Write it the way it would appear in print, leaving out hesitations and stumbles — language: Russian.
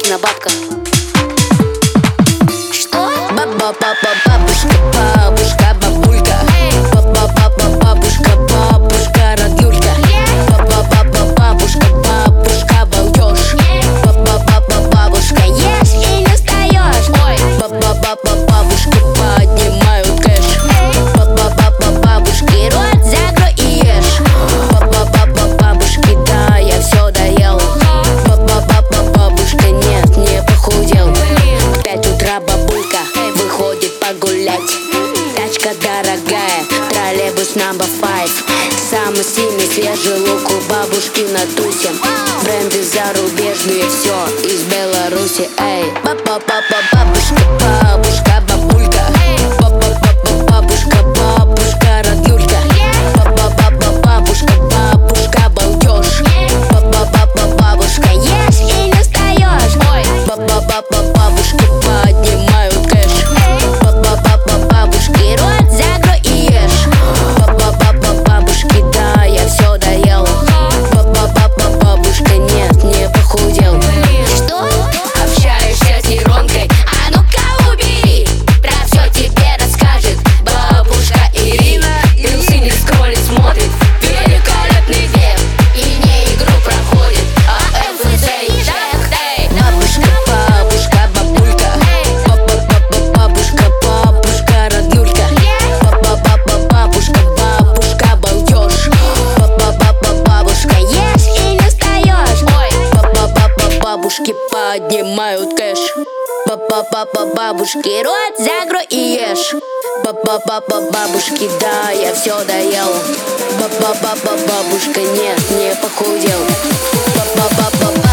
на бабках. Что? Бабушка, бабушка, бабулька. Бабушка, бабушка, роднулька. Бабушка, бабушка, балдеж. Бабушка, ешь и не встаешь. Бабушки поднимают кэш. Бабушки, рот закрой и ешь. Бабушки, да, я все доел. Бабушка, нет, не похудел. В 5 утра бабулька выходит погулять. Тачка дорогая, троллейбус number 5. Самый сильный свежий лук у бабушки на тусе. Бренды зарубежные, все из Беларуси. Эй, бабушка, бабушка, бабулька. Бабушка, бабушка, роднулька. Бабушка, бабушка, балдеж. Бабушка, ешь и не встаешь. Бабушки поднимают кэш. Бабушки, рот закрой и ешь. Бабушки, да, я все доел. Бабушка, нет, не похудел. Что? Общаешься с нейронкой? А ну-ка убери! Про все тебе расскажет бабушка Ирина. Рилсы не скроллит, смотрит великолепный век. И не игру проходит, а МФЦ и Джек. Бабушка, бабушка, бабулька. Бабушка, бабушка, роднулька. Бабушка, бабушка, балдеж. Бабушка, ешь и не встаешь. Бабушки поднимают кэш. Бабушки, рот закрой и ешь. Бабушки, да, я все доел. Бабушка, нет, не похудел.